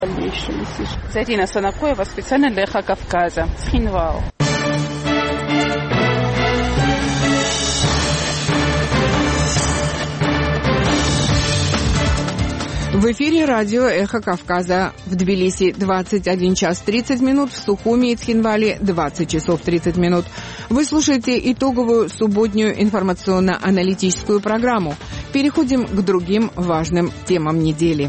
Зарина Санакоева специально для «Эхо Кавказа» с Хинвал. В эфире радио «Эхо Кавказа». В Тбилиси 21 час 30 минут, в Сухуми и Цхинвале 20 часов 30 минут. Вы слушаете итоговую субботнюю информационно-аналитическую программу. Переходим к другим важным темам недели.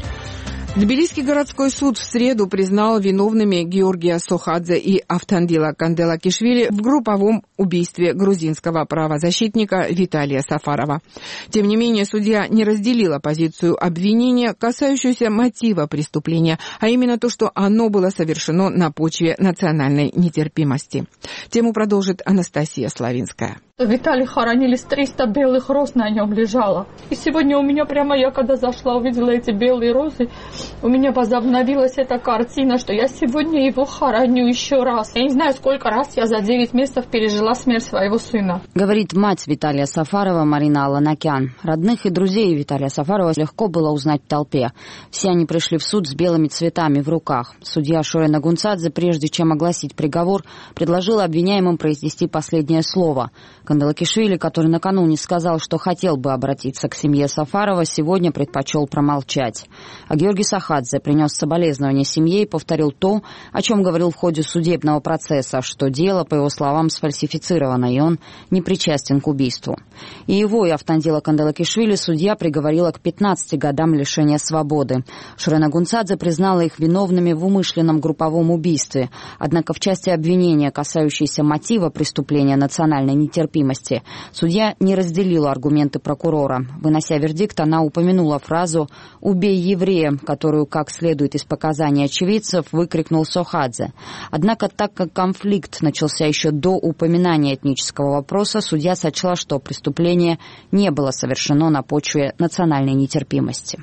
Тбилисский городской суд в среду признал виновными Георгия Сохадзе и Автандила Канделакишвили в групповом убийстве грузинского правозащитника Виталия Сафарова. Тем не менее, судья не разделила позицию обвинения, касающуюся мотива преступления, а именно то, что оно было совершено на почве национальной нетерпимости. Тему продолжит Анастасия Славинская. Виталий хоронили, 300 белых роз на нем лежало. И сегодня у меня прямо, я когда зашла, увидела эти белые розы, у меня возобновилась эта картина, что я сегодня его хороню еще раз. Я не знаю, сколько раз я за 9 месяцев пережила смерть своего сына. Говорит мать Виталия Сафарова Марина Аланакян. Родных и друзей Виталия Сафарова легко было узнать в толпе. Все они пришли в суд с белыми цветами в руках. Судья Шурена Гунцадзе, прежде чем огласить приговор, предложила обвиняемым произнести последнее слово. Канделакишвили, который накануне сказал, что хотел бы обратиться к семье Сафарова, сегодня предпочел промолчать. А Георгий Сохадзе принес соболезнования семье и повторил то, о чем говорил в ходе судебного процесса, что дело, по его словам, сфальсифицировано, и он не причастен к убийству. И его, и Автандила Канделакишвили судья приговорила к 15 годам лишения свободы. Шурена Гунцадзе признала их виновными в умышленном групповом убийстве. Однако в части обвинения, касающейся мотива преступления национальной нетерпимости, судья не разделила аргументы прокурора. Вынося вердикт, она упомянула фразу «убей еврея», которую, как следует из показаний очевидцев, выкрикнул Сохадзе. Однако, так как конфликт начался еще до упоминания этнического вопроса, судья сочла, что преступление не было совершено на почве национальной нетерпимости.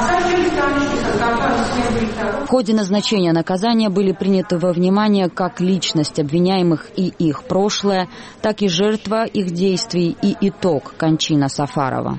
В ходе назначения наказания были приняты во внимание как личность обвиняемых и их прошлое, так и жертва их действий и итог – кончина Сафарова.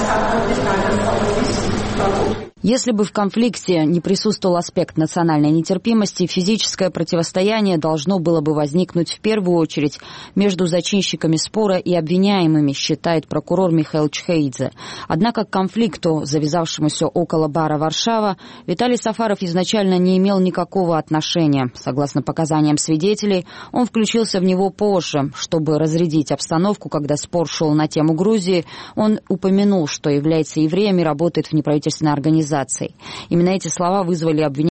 Если бы в конфликте не присутствовал аспект национальной нетерпимости, физическое противостояние должно было бы возникнуть в первую очередь между зачинщиками спора и обвиняемыми, считает прокурор Михаил Чхеидзе. Однако к конфликту, завязавшемуся около бара «Варшава», Виталий Сафаров изначально не имел никакого отношения. Согласно показаниям свидетелей, он включился в него позже. Чтобы разрядить обстановку, когда спор шел на тему Грузии, он упомянул, что является евреем и работает в неправительственной организации. Именно эти слова вызвали обвинение